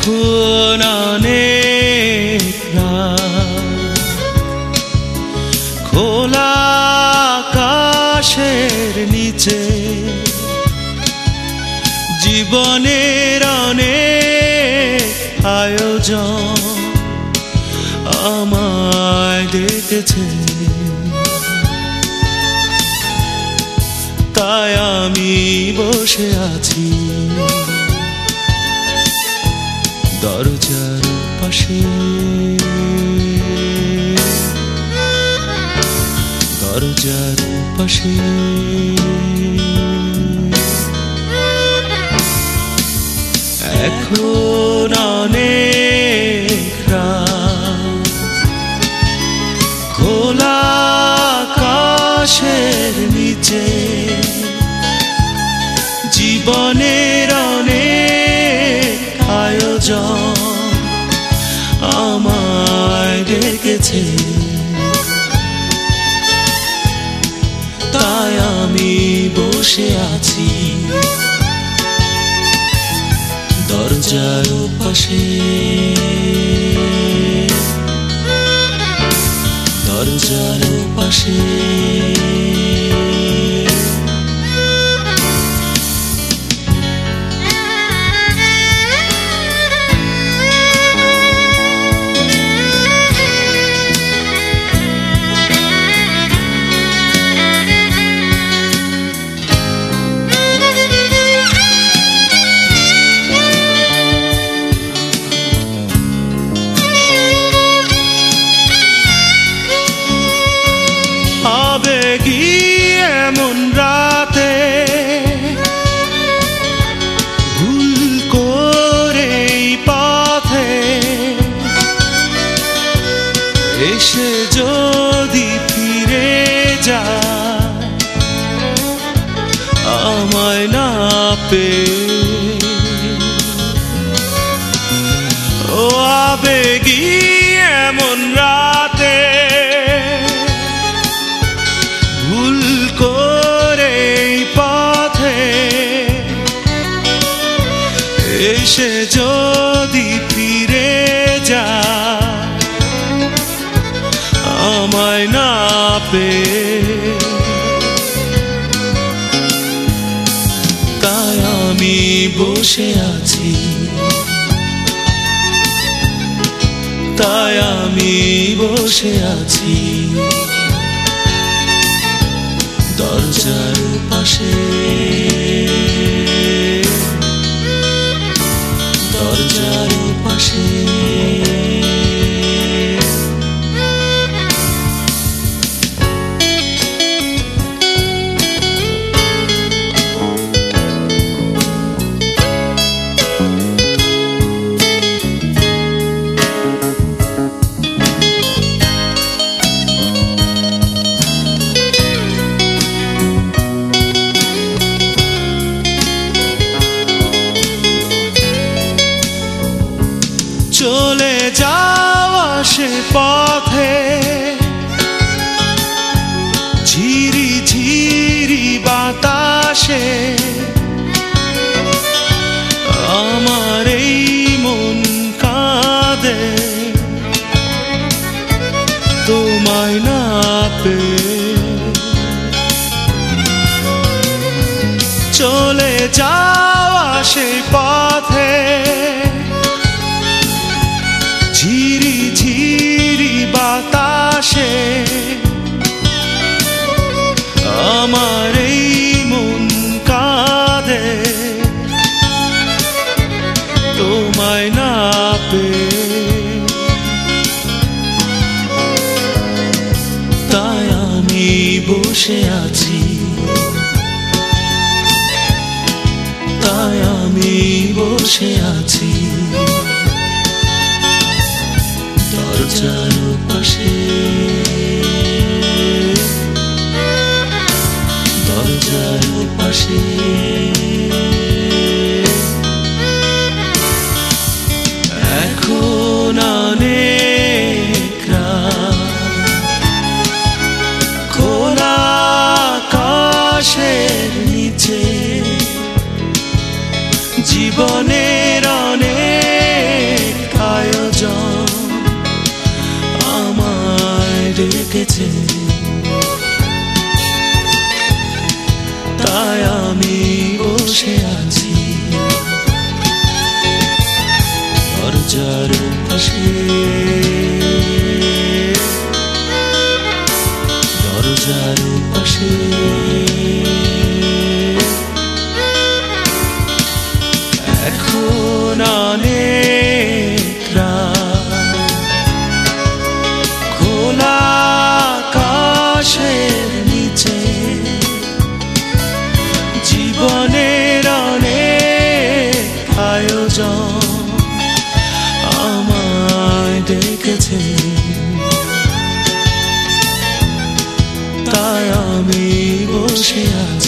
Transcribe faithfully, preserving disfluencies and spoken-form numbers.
এখন অনেক রাত, খোলা আকাশের নিচে জীবনের অনেক আয়োজন আমায় ডেকেছে। তাই আমি বসে আছি দরজার পাশে, দরজার পাশে। এখন অনেক রাত, খোলা আকাশের নিচে জীবনের অনেক আয়োজন আমায় ডেকেছে। তাই আমি বসে আছি দরজার পাশে, দরজার পাশে। আবেগী এমন রাতে ভুল করে পথে এসে যদি ফিরে যায় আমায় না পেয়ে। ও আবেগী এমন রাতে ভুল করে পথে এসে যদি ফিরে যায় আমায় না পেয়ে। তাই আমি বসে আছি, তাই আমি বসে আছি দরজার পাশে, দরজার পাশে। চলে যাওয়া সে পথে ঝিরি ঝিরি বাতাসে আমার এই মন কাঁদে তোমায় না পেয়ে। চলে যাওয়া সে পথে ঝিরি ঝিরি বাতাসে আমার এই মন কাঁদে তোমায় না পেয়ে। তাই আমি বসে আছি, তাই আমি বসে আছি দরজার পাশে, দরজার পাশে। এখন অনেক রাত, খোলা আকাশের নিচে জীবনের অনেক ডেকেছে, তাই আমি বসে আছি দরজার পাশে, দরজার পাশে। এখন অনেক রাত, খোলা আকাশের নিচে জীবনের অনেক আয়োজন আমায় ডেকেছে, তাই আমি বসে আছি